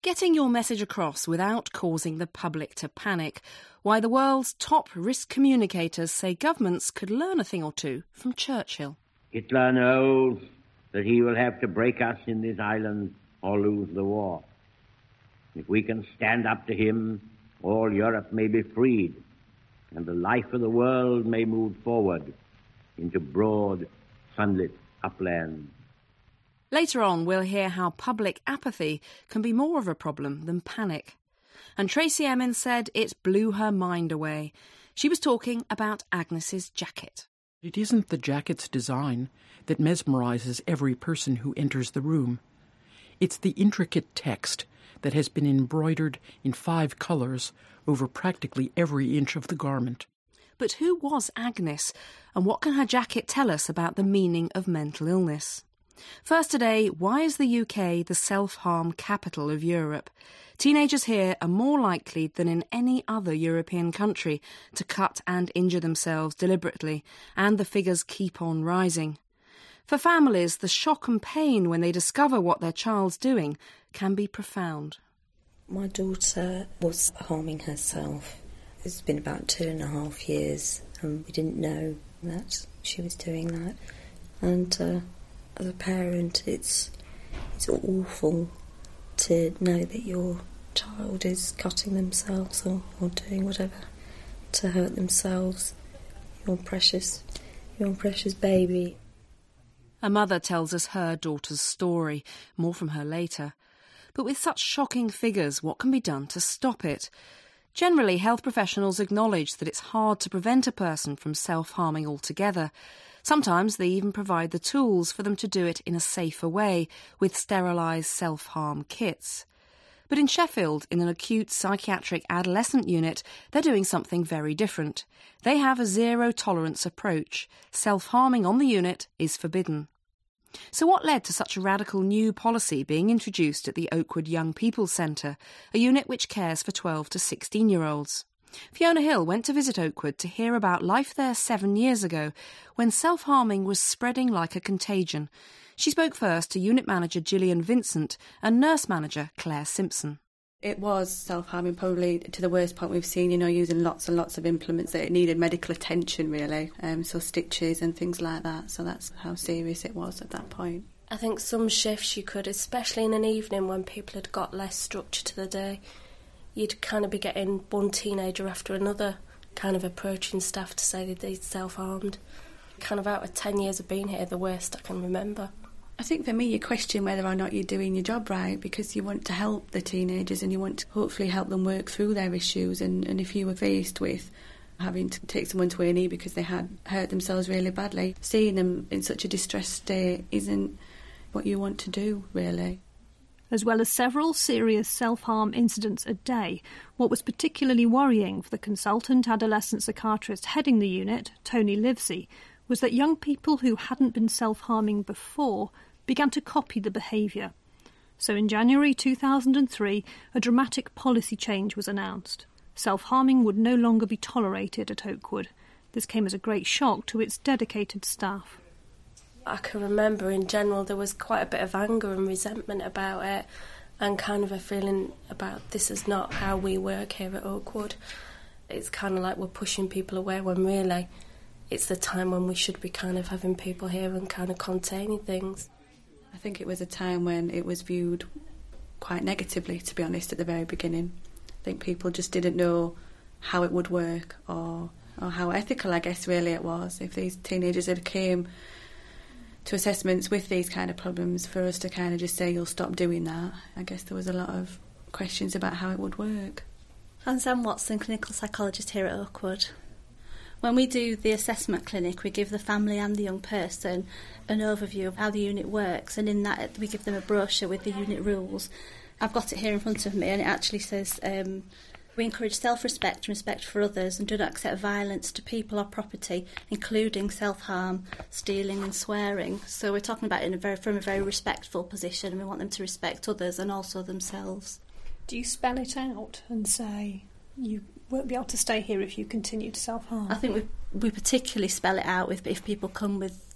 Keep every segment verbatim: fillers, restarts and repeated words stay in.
Getting your message across without causing the public to panic. Why the world's top risk communicators say governments could learn a thing or two from Churchill. Hitler knows that he will have to break us in this island or lose the war. If we can stand up to him, all Europe may be freed, and the life of the world may move forward into broad, sunlit uplands. Later on, we'll hear how public apathy can be more of a problem than panic. And Tracey Emin said it blew her mind away. She was talking about Agnes's jacket. It isn't the jacket's design that mesmerises every person who enters the room. It's the intricate text that has been embroidered in five colours over practically every inch of the garment. But who was Agnes, and what can her jacket tell us about the meaning of mental illness? First today, why is the U K the self-harm capital of Europe? Teenagers here are more likely than in any other European country to cut and injure themselves deliberately, and the figures keep on rising. For families, the shock and pain when they discover what their child's doing can be profound. My daughter was harming herself. It's been about two and a half years, and we didn't know that she was doing that. And uh, as a parent, it's it's awful to know that your child is cutting themselves or, or doing whatever to hurt themselves. Your precious, your precious baby. A mother tells us her daughter's story, more from her later. But with such shocking figures, what can be done to stop it? Generally, health professionals acknowledge that it's hard to prevent a person from self-harming altogether. Sometimes they even provide the tools for them to do it in a safer way, with sterilised self-harm kits. But in Sheffield, in an acute psychiatric adolescent unit, they're doing something very different. They have a zero-tolerance approach. Self-harming on the unit is forbidden. So what led to such a radical new policy being introduced at the Oakwood Young People's Centre, a unit which cares for twelve to sixteen-year-olds? Fiona Hill went to visit Oakwood to hear about life there seven years ago, when self-harming was spreading like a contagion. She spoke first to unit manager Gillian Vincent and nurse manager Claire Simpson. It was self-harming, probably to the worst point we've seen, you know, using lots and lots of implements that it needed medical attention, really, um, so stitches and things like that. So that's how serious it was at that point. I think some shifts you could, especially in an evening when people had got less structure to the day, you'd kind of be getting one teenager after another kind of approaching staff to say that they'd self-harmed. Kind of out of ten years of being here, the worst I can remember. I think for me you question whether or not you're doing your job right, because you want to help the teenagers and you want to hopefully help them work through their issues, and, and if you were faced with having to take someone to A and E because they had hurt themselves really badly, seeing them in such a distressed state isn't what you want to do, really. As well as several serious self-harm incidents a day, what was particularly worrying for the consultant adolescent psychiatrist heading the unit, Tony Livesey, was that young people who hadn't been self-harming before began to copy the behaviour. So in January two thousand three, a dramatic policy change was announced. Self-harming would no longer be tolerated at Oakwood. This came as a great shock to its dedicated staff. I can remember in general there was quite a bit of anger and resentment about it, and kind of a feeling about this is not how we work here at Oakwood. It's kind of like we're pushing people away when really it's the time when we should be kind of having people here and kind of containing things. I think it was a time when it was viewed quite negatively, to be honest, at the very beginning. I think people just didn't know how it would work or, or how ethical, I guess, really it was. If these teenagers had came to assessments with these kind of problems, for us to kind of just say, you'll stop doing that, I guess there was a lot of questions about how it would work. I'm Sam Watson, clinical psychologist here at Oakwood. When we do the assessment clinic, we give the family and the young person an overview of how the unit works, and in that we give them a brochure with the unit rules. I've got it here in front of me, and it actually says um, we encourage self-respect and respect for others and do not accept violence to people or property, including self-harm, stealing and swearing. So we're talking about it in a very, from a very respectful position, and we want them to respect others and also themselves. Do you spell it out and say you won't be able to stay here if you continue to self-harm? I think we we particularly spell it out with if people come with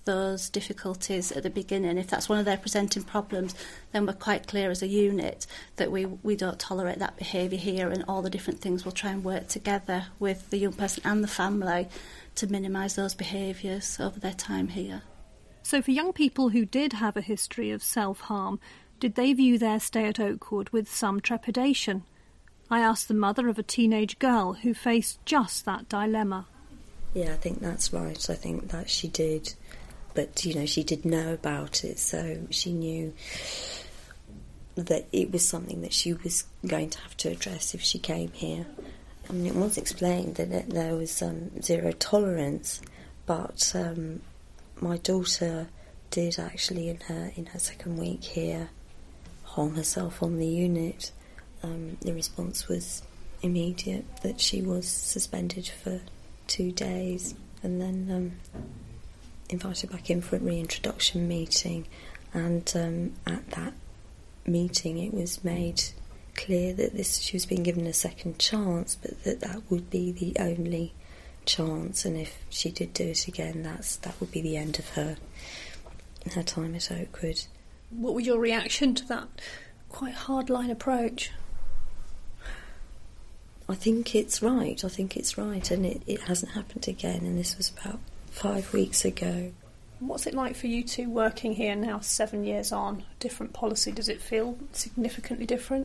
those difficulties at the beginning. If that's one of their presenting problems, then we're quite clear as a unit that we, we don't tolerate that behaviour here, and all the different things we'll try and work together with the young person and the family to minimise those behaviours over their time here. So for young people who did have a history of self-harm, did they view their stay at Oakwood with some trepidation? I asked the mother of a teenage girl who faced just that dilemma. Yeah, I think that's right. I think that she did. But, you know, she did know about it, so she knew that it was something that she was going to have to address if she came here. I mean, it was explained that it, there was um, zero tolerance, but um, my daughter did actually, in her in her second week here, harm herself on the unit. Um, the response was immediate, that she was suspended for two days and then um, invited back in for a reintroduction meeting. And um, at that meeting it was made clear that this she was being given a second chance, but that that would be the only chance, and if she did do it again, that's that would be the end of her her time at Oakwood. What was your reaction to that quite hardline approach? I think it's right. I think it's right, and it, it hasn't happened again, and this was about five weeks ago. What's it like for you two working here now, seven years on? Different policy, does it feel significantly different?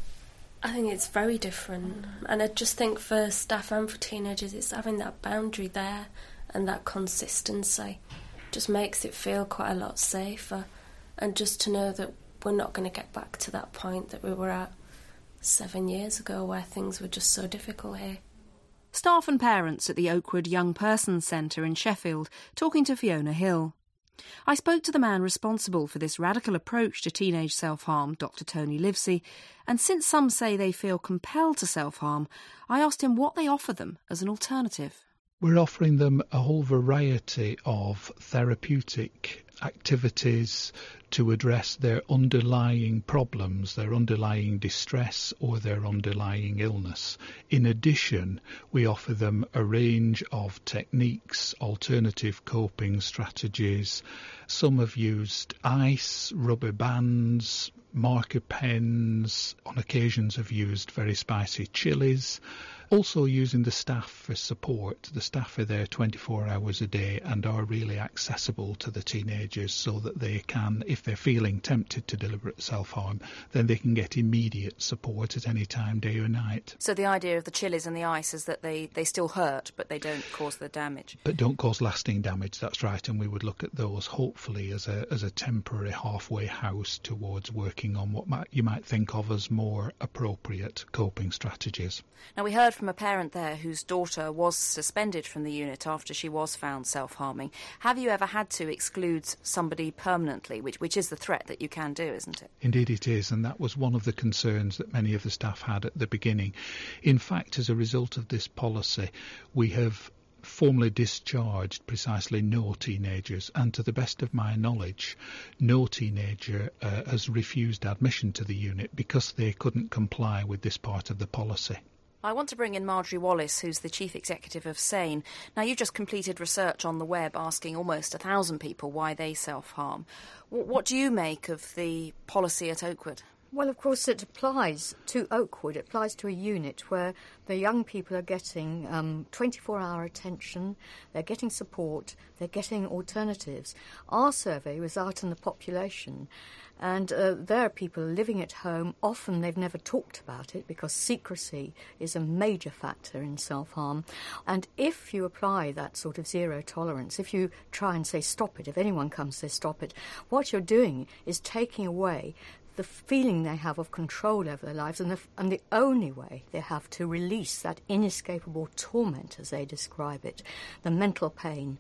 I think it's very different, and I just think for staff and for teenagers it's having that boundary there and that consistency just makes it feel quite a lot safer, and just to know that we're not going to get back to that point that we were at seven years ago where things were just so difficult here. Staff and parents at the Oakwood Young Persons Centre in Sheffield talking to Fiona Hill. I spoke to the man responsible for this radical approach to teenage self-harm, Doctor Tony Livesey, and since some say they feel compelled to self-harm, I asked him what they offer them as an alternative. We're offering them a whole variety of therapeutic activities to address their underlying problems, their underlying distress or their underlying illness. In addition, we offer them a range of techniques, alternative coping strategies. Some have used ice, rubber bands, marker pens, on occasions have used very spicy chilies. Also using the staff for support. The staff are there twenty-four hours a day and are really accessible to the teenagers so that they can, if they're feeling tempted to deliberate self-harm, then they can get immediate support at any time, day or night. So the idea of the chilies and the ice is that they, they still hurt, but they don't cause the damage? But don't cause lasting damage, that's right, and we would look at those hopefully as a as a temporary halfway house towards working on what might, you might think of as more appropriate coping strategies. Now, we heard from a parent there whose daughter was suspended from the unit after she was found self-harming. Have you ever had to exclude somebody permanently, which, which is the threat that you can do, isn't it? Indeed it is, and that was one of the concerns that many of the staff had at the beginning. In fact, as a result of this policy, we have formally discharged precisely no teenagers, and to the best of my knowledge, no teenager uh, has refused admission to the unit because they couldn't comply with this part of the policy. I want to bring in Marjorie Wallace, who's the Chief Executive of SANE. Now, you've just completed research on the web asking almost a thousand people why they self-harm. What do you make of the policy at Oakwood? Well, of course, it applies to Oakwood. It applies to a unit where the young people are getting um, twenty-four hour attention, they're getting support, they're getting alternatives. Our survey was out in the population, and uh, there are people living at home. Often they've never talked about it because secrecy is a major factor in self-harm. And if you apply that sort of zero tolerance, if you try and say stop it, if anyone comes and says stop it, what you're doing is taking away the feeling they have of control over their lives, and the, and the only way they have to release that inescapable torment, as they describe it, the mental pain.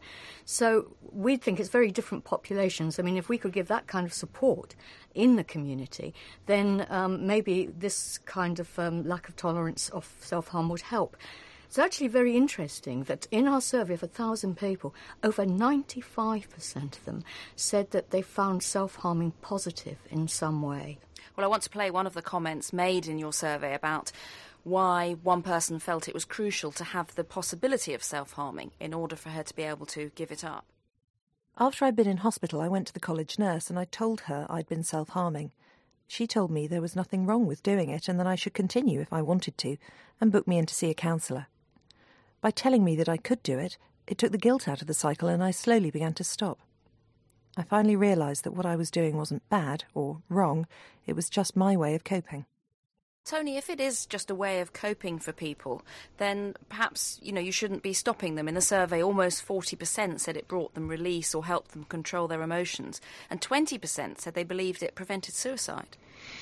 So we think it's very different populations. I mean, if we could give that kind of support in the community, then um, maybe this kind of um, lack of tolerance of self-harm would help. It's actually very interesting that in our survey of one thousand people, over ninety-five percent of them said that they found self-harming positive in some way. Well, I want to play one of the comments made in your survey about why one person felt it was crucial to have the possibility of self-harming in order for her to be able to give it up. After I'd been in hospital, I went to the college nurse and I told her I'd been self-harming. She told me there was nothing wrong with doing it and that I should continue if I wanted to, and booked me in to see a counsellor. By telling me that I could do it, it took the guilt out of the cycle and I slowly began to stop. I finally realised that what I was doing wasn't bad or wrong, it was just my way of coping. Tony, if it is just a way of coping for people, then perhaps, you know, you shouldn't be stopping them. In the survey, almost forty percent said it brought them release or helped them control their emotions, and twenty percent said they believed it prevented suicide.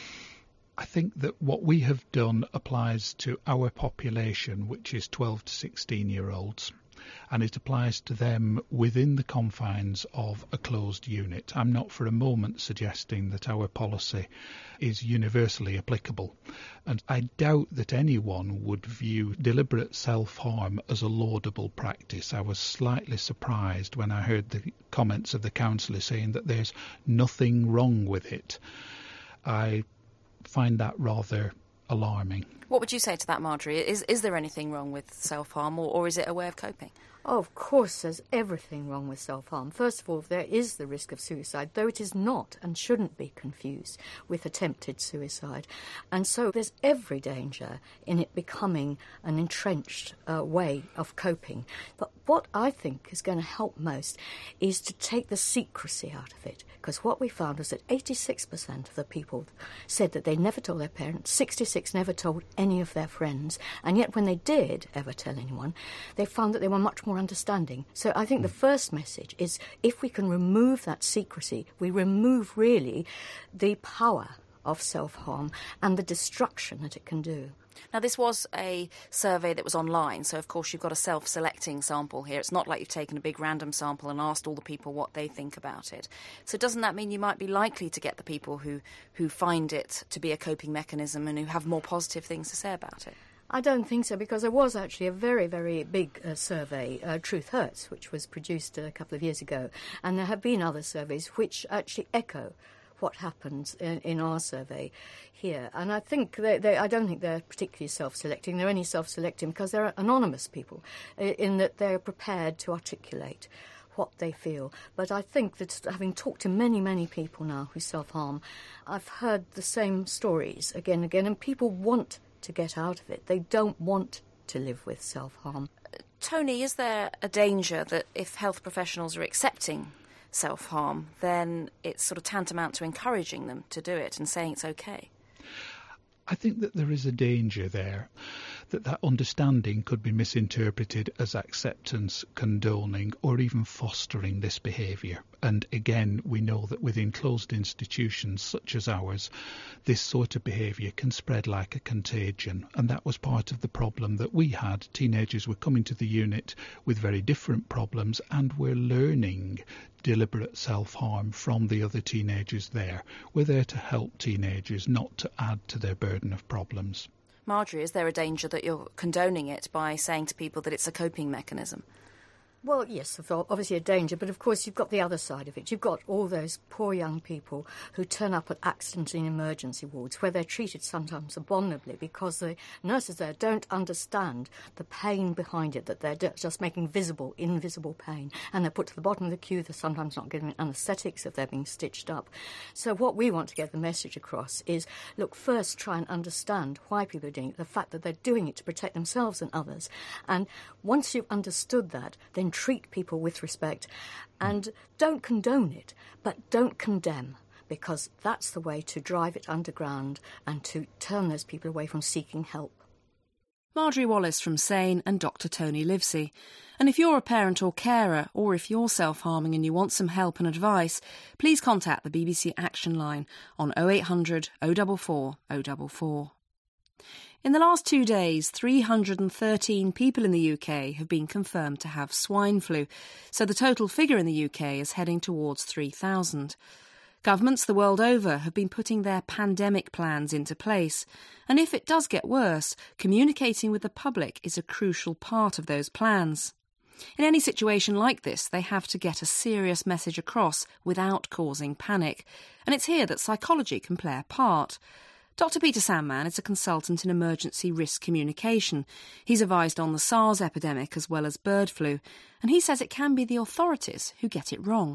I think that what we have done applies to our population, which is twelve to sixteen-year-olds, and it applies to them within the confines of a closed unit. I'm not for a moment suggesting that our policy is universally applicable, and I doubt that anyone would view deliberate self-harm as a laudable practice. I was slightly surprised when I heard the comments of the counsellor saying that there's nothing wrong with it. I find that rather alarming. What would you say to that, Marjorie? Is is there anything wrong with self-harm, or, or is it a way of coping? Oh, of course there's everything wrong with self-harm. First of all, there is the risk of suicide, though it is not and shouldn't be confused with attempted suicide. And so there's every danger in it becoming an entrenched uh, way of coping. But what I think is going to help most is to take the secrecy out of it. Because what we found was that eighty-six percent of the people said that they never told their parents, sixty-six never told any of their friends, and yet when they did ever tell anyone, they found that they were much more understanding. So I think the first message is if we can remove that secrecy, we remove really the power of self-harm and the destruction that it can do. Now, this was a survey that was online, so of course you've got a self-selecting sample here. It's not like you've taken a big random sample and asked all the people what they think about it. So doesn't that mean you might be likely to get the people who, who find it to be a coping mechanism and who have more positive things to say about it? I don't think so, because there was actually a very, very big uh, survey, uh, Truth Hurts, which was produced a couple of years ago, and there have been other surveys which actually echo what happens in, in our survey here. And I think they, they, I don't think they're particularly self-selecting. They're only self-selecting because they're anonymous people, in that they're prepared to articulate what they feel. But I think that having talked to many, many people now who self-harm, I've heard the same stories again and again, and people want to get out of it. They don't want to live with self-harm. Tony, is there a danger that if health professionals are accepting self-harm, then it's sort of tantamount to encouraging them to do it and saying it's okay? I think that there is a danger there, that that understanding could be misinterpreted as acceptance, condoning, or even fostering this behaviour. And again, we know that within closed institutions such as ours, this sort of behaviour can spread like a contagion. And that was part of the problem that we had. Teenagers were coming to the unit with very different problems, and we're learning deliberate self-harm from the other teenagers there. We're there to help teenagers, not to add to their burden of problems. Marjorie, is there a danger that you're condoning it by saying to people that it's a coping mechanism? Well, yes, obviously a danger, but of course you've got the other side of it. You've got all those poor young people who turn up at accident and emergency wards where they're treated sometimes abominably because the nurses there don't understand the pain behind it, that they're just making visible, invisible pain, and they're put to the bottom of the queue. They're sometimes not given anaesthetics if they're being stitched up. So what we want to get the message across is, look, first try and understand why people are doing it, the fact that they're doing it to protect themselves and others. And once you've understood that, then treat people with respect and don't condone it, but don't condemn, because that's the way to drive it underground and to turn those people away from seeking help. Marjorie Wallace from SANE and Doctor Tony Livesey. And if you're a parent or carer, or if you're self-harming and you want some help and advice, please contact the B B C Action Line on oh eight hundred, oh four four, oh four four. In the last two days, three hundred thirteen people in the U K have been confirmed to have swine flu, so the total figure in the U K is heading towards three thousand. Governments the world over have been putting their pandemic plans into place, and if it does get worse, communicating with the public is a crucial part of those plans. In any situation like this, they have to get a serious message across without causing panic, and it's here that psychology can play a part. Doctor Peter Sandman is a consultant in emergency risk communication. He's advised on the SARS epidemic as well as bird flu, and he says it can be the authorities who get it wrong.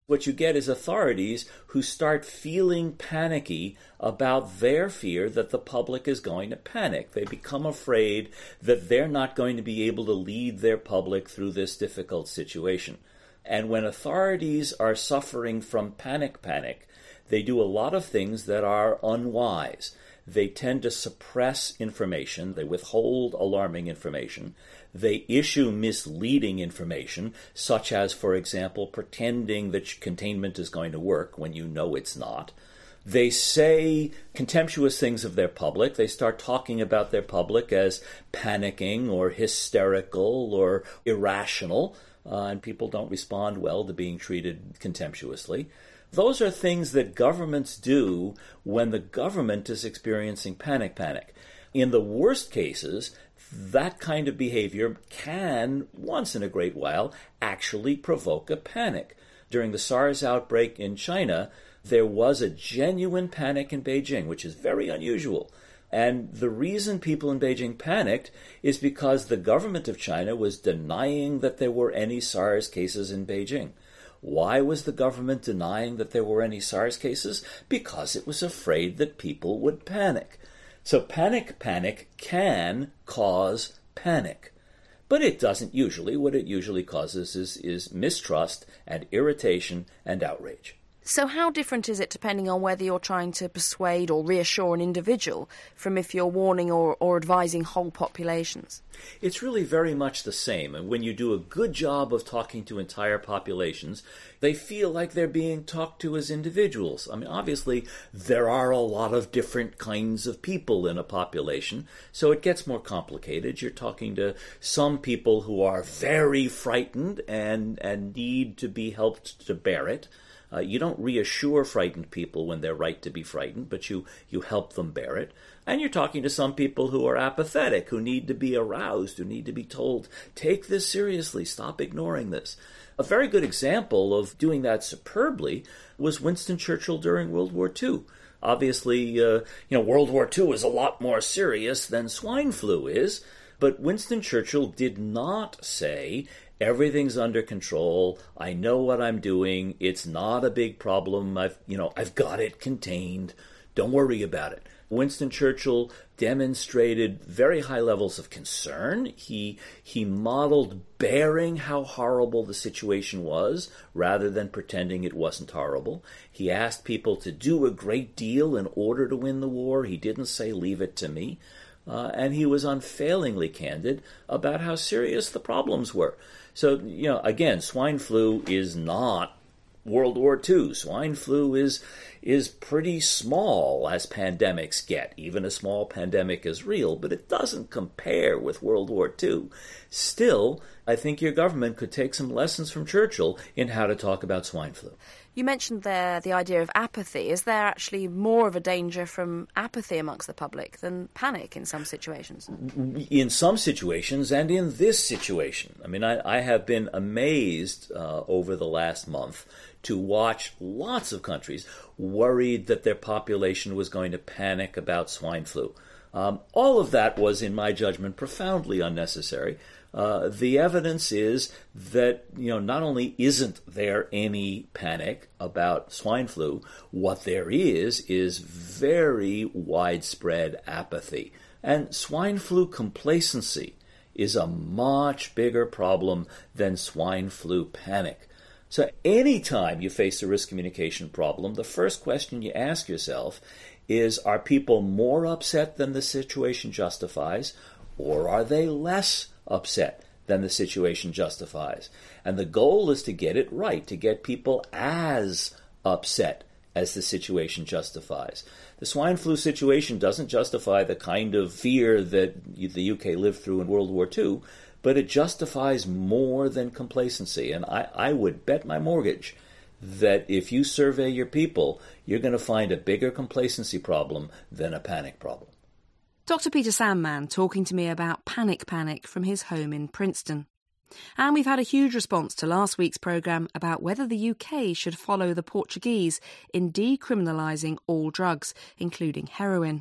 What you get is authorities who start feeling panicky about their fear that the public is going to panic. They become afraid that they're not going to be able to lead their public through this difficult situation. And when authorities are suffering from panic panic, they do a lot of things that are unwise. They tend to suppress information. They withhold alarming information. They issue misleading information, such as, for example, pretending that containment is going to work when you know it's not. They say contemptuous things of their public. They start talking about their public as panicking or hysterical or irrational, uh, and people don't respond well to being treated contemptuously. Those are things that governments do when the government is experiencing panic panic. In the worst cases, that kind of behavior can, once in a great while, actually provoke a panic. During the SARS outbreak in China, there was a genuine panic in Beijing, which is very unusual. And the reason people in Beijing panicked is because the government of China was denying that there were any SARS cases in Beijing. Why was the government denying that there were any SARS cases? Because it was afraid that people would panic. So panic panic can cause panic. But it doesn't usually. What it usually causes is, is mistrust and irritation and outrage. So how different is it depending on whether you're trying to persuade or reassure an individual from if you're warning or, or advising whole populations? It's really very much the same. And when you do a good job of talking to entire populations, they feel like they're being talked to as individuals. I mean, obviously, there are a lot of different kinds of people in a population, so it gets more complicated. You're talking to some people who are very frightened and, and need to be helped to bear it. Uh, you don't reassure frightened people when they're right to be frightened, but you, you help them bear it. And you're talking to some people who are apathetic, who need to be aroused, who need to be told, take this seriously, stop ignoring this. A very good example of doing that superbly was Winston Churchill during World War Two. Obviously, uh, you know, World War Two is a lot more serious than swine flu is, but Winston Churchill did not say, everything's under control. I know what I'm doing. It's not a big problem. I've, you know, I've got it contained. Don't worry about it. Winston Churchill demonstrated very high levels of concern. He he modeled bearing how horrible the situation was rather than pretending it wasn't horrible. He asked people to do a great deal in order to win the war. He didn't say, leave it to me. Uh, and he was unfailingly candid about how serious the problems were. So, you know, again, swine flu is not World War Two. Swine flu is is pretty small as pandemics get. Even a small pandemic is real, but it doesn't compare with World War Two. Still, I think your government could take some lessons from Churchill in how to talk about swine flu. You mentioned there the idea of apathy. Is there actually more of a danger from apathy amongst the public than panic in some situations? In some situations and in this situation. I mean, I, I have been amazed uh, over the last month to watch lots of countries worried that their population was going to panic about swine flu. Um, all of that was, in my judgment, profoundly unnecessary. Uh, the evidence is that, you know, not only isn't there any panic about swine flu, what there is is very widespread apathy. And swine flu complacency is a much bigger problem than swine flu panic. So anytime you face a risk communication problem, the first question you ask yourself is, are people more upset than the situation justifies, or are they less upset than the situation justifies? And the goal is to get it right, to get people as upset as the situation justifies. The swine flu situation doesn't justify the kind of fear that the U K lived through in World War Two, but it justifies more than complacency. And I, I would bet my mortgage that if you survey your people, you're going to find a bigger complacency problem than a panic problem. Doctor Peter Sandman talking to me about panic panic from his home in Princeton. And we've had a huge response to last week's programme about whether the U K should follow the Portuguese in decriminalising all drugs, including heroin.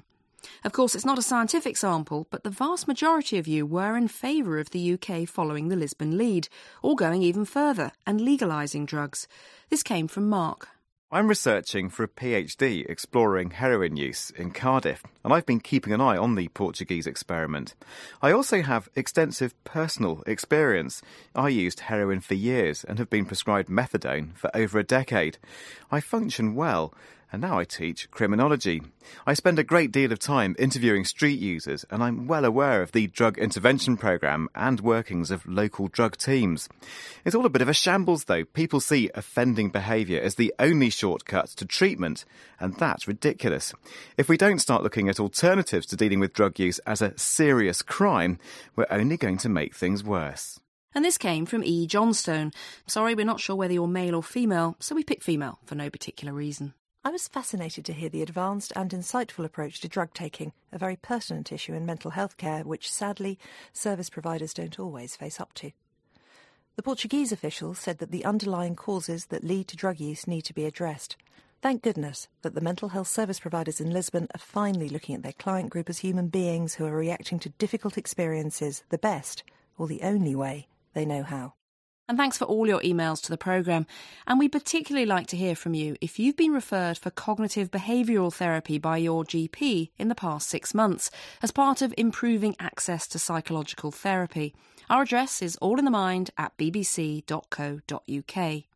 Of course, it's not a scientific sample, but the vast majority of you were in favour of the U K following the Lisbon lead, or going even further and legalising drugs. This came from Mark. I'm researching for a PhD exploring heroin use in Cardiff, and I've been keeping an eye on the Portuguese experiment. I also have extensive personal experience. I used heroin for years and have been prescribed methadone for over a decade. I function well, and now I teach criminology. I spend a great deal of time interviewing street users, and I'm well aware of the drug intervention programme and workings of local drug teams. It's all a bit of a shambles, though. People see offending behaviour as the only shortcut to treatment, and that's ridiculous. If we don't start looking at alternatives to dealing with drug use as a serious crime, we're only going to make things worse. And this came from E. Johnstone. Sorry, we're not sure whether you're male or female, so we picked female for no particular reason. I was fascinated to hear the advanced and insightful approach to drug taking, a very pertinent issue in mental health care, which sadly service providers don't always face up to. The Portuguese officials said that the underlying causes that lead to drug use need to be addressed. Thank goodness that the mental health service providers in Lisbon are finally looking at their client group as human beings who are reacting to difficult experiences the best, or the only way, they know how. And thanks for all your emails to the programme. And we particularly like to hear from you if you've been referred for cognitive behavioural therapy by your G P in the past six months as part of improving access to psychological therapy. Our address is allinthemind at b b c dot co dot u k.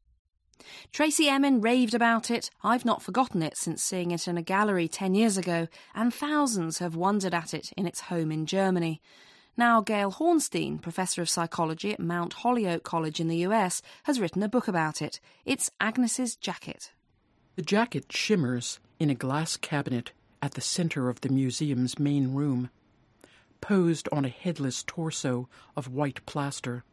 Tracy Emin raved about it. I've not forgotten it since seeing it in a gallery ten years ago, and thousands have wondered at it in its home in Germany. Now, Gail Hornstein, Professor of Psychology at Mount Holyoke College in the U S, has written a book about it. It's Agnes's Jacket. The jacket shimmers in a glass cabinet at the centre of the museum's main room, posed on a headless torso of white plaster.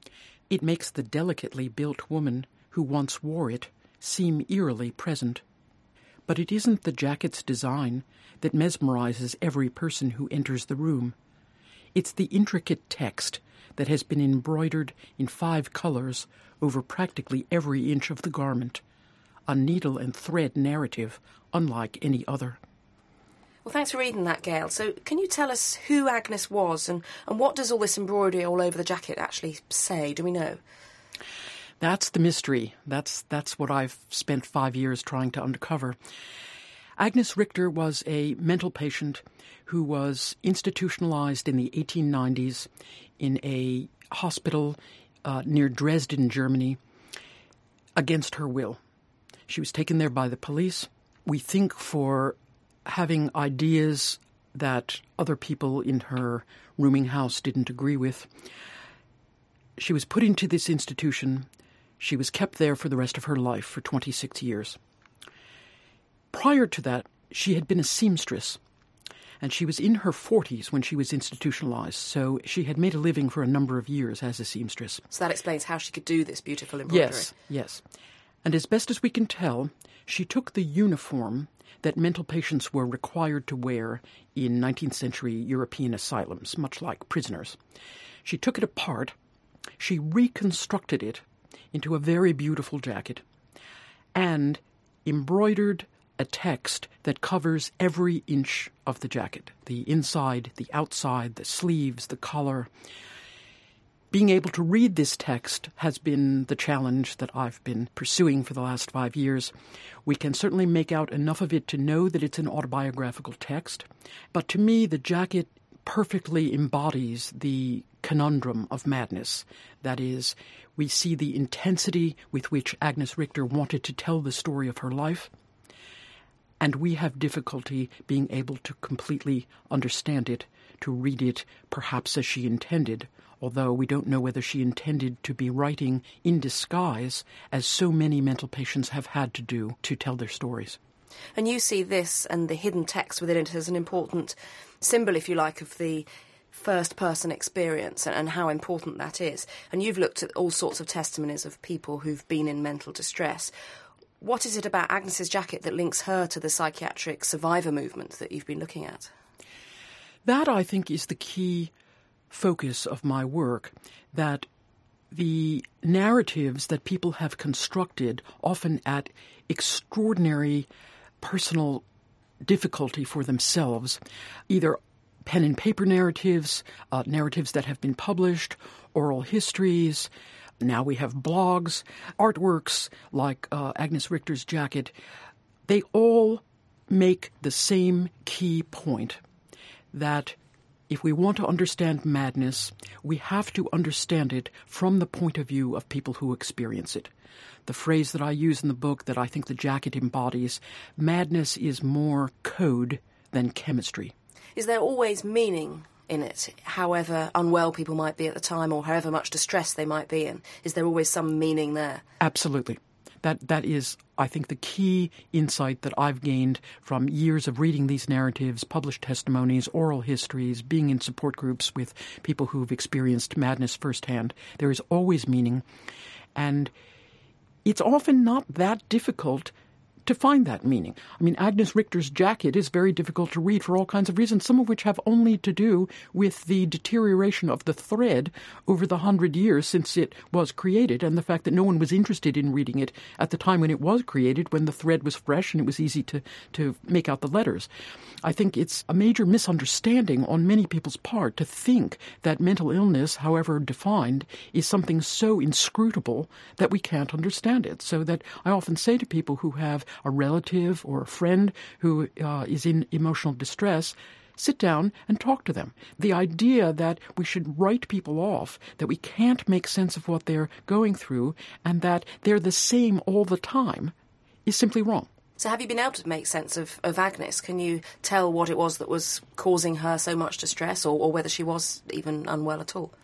It makes the delicately built woman who once wore it seem eerily present. But it isn't the jacket's design that mesmerises every person who enters the room. It's the intricate text that has been embroidered in five colours over practically every inch of the garment, a needle and thread narrative unlike any other. Well, thanks for reading that, Gail. So can you tell us who Agnes was and, and what does all this embroidery all over the jacket actually say? Do we know? That's the mystery. That's, that's what I've spent five years trying to uncover. Agnes Richter was a mental patient who was institutionalized in the eighteen nineties in a hospital uh, near Dresden, Germany, against her will. She was taken there by the police, we think for having ideas that other people in her rooming house didn't agree with. She was put into this institution. She was kept there for the rest of her life for twenty-six years. Prior to that, she had been a seamstress, and she was in her forties when she was institutionalized, so she had made a living for a number of years as a seamstress. So that explains how she could do this beautiful embroidery. Yes, yes. And as best as we can tell, she took the uniform that mental patients were required to wear in nineteenth century European asylums, much like prisoners. She took it apart, she reconstructed it into a very beautiful jacket, and embroidered a text that covers every inch of the jacket, the inside, the outside, the sleeves, the collar. Being able to read this text has been the challenge that I've been pursuing for the last five years. We can certainly make out enough of it to know that it's an autobiographical text, but to me the jacket perfectly embodies the conundrum of madness. That is, we see the intensity with which Agnes Richter wanted to tell the story of her life, and we have difficulty being able to completely understand it, to read it perhaps as she intended, although we don't know whether she intended to be writing in disguise, as so many mental patients have had to do to tell their stories. And you see this and the hidden text within it as an important symbol, if you like, of the first-person experience and, and how important that is. And you've looked at all sorts of testimonies of people who've been in mental distress. What is it about Agnes's jacket that links her to the psychiatric survivor movement that you've been looking at? That, I think, is the key focus of my work, that the narratives that people have constructed, often at extraordinary personal difficulty for themselves, either pen and paper narratives, uh, narratives that have been published, oral histories. Now we have blogs, artworks like uh, Agnes Richter's jacket. They all make the same key point, that if we want to understand madness, we have to understand it from the point of view of people who experience it. The phrase that I use in the book that I think the jacket embodies, madness is more code than chemistry. Is there always meaning in it, however unwell people might be at the time or however much distress they might be in? Is there always some meaning there? Absolutely. That that is, I think, the key insight that I've gained from years of reading these narratives, published testimonies, oral histories, being in support groups with people who've experienced madness firsthand. There is always meaning, and it's often not that difficult to find that meaning. I mean, Agnes Richter's jacket is very difficult to read for all kinds of reasons, some of which have only to do with the deterioration of the thread over the hundred years since it was created, and the fact that no one was interested in reading it at the time when it was created, when the thread was fresh and it was easy to, to make out the letters. I think it's a major misunderstanding on many people's part to think that mental illness, however defined, is something so inscrutable that we can't understand it. So that I often say to people who have a relative or a friend who uh, is in emotional distress, sit down and talk to them. The idea that we should write people off, that we can't make sense of what they're going through, and that they're the same all the time, is simply wrong. So have you been able to make sense of, of Agnes? Can you tell what it was that was causing her so much distress, or, or whether she was even unwell at all?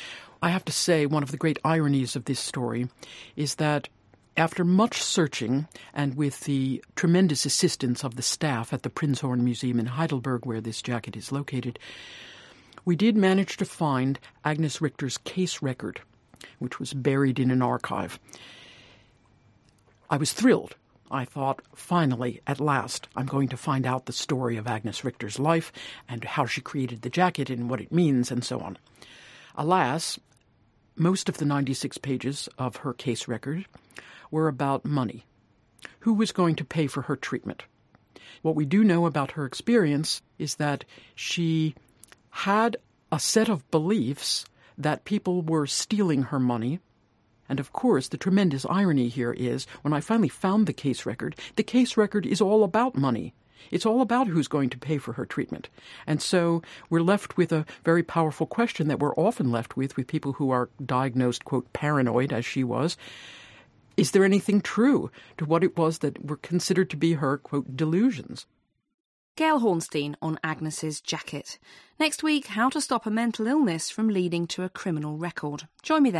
I have to say, one of the great ironies of this story is that after much searching, and with the tremendous assistance of the staff at the Prinzhorn Museum in Heidelberg, where this jacket is located, we did manage to find Agnes Richter's case record, which was buried in an archive. I was thrilled. I thought, finally, at last, I'm going to find out the story of Agnes Richter's life and how she created the jacket and what it means and so on. Alas, most of the ninety-six pages of her case record were about money. Who was going to pay for her treatment? What we do know about her experience is that she had a set of beliefs that people were stealing her money. And of course, the tremendous irony here is, when I finally found the case record, the case record is all about money. It's all about who's going to pay for her treatment. And so we're left with a very powerful question that we're often left with, with people who are diagnosed, quote, paranoid, as she was. Is there anything true to what it was that were considered to be her, quote, delusions? Gail Hornstein on Agnes's jacket. Next week, how to stop a mental illness from leading to a criminal record. Join me then.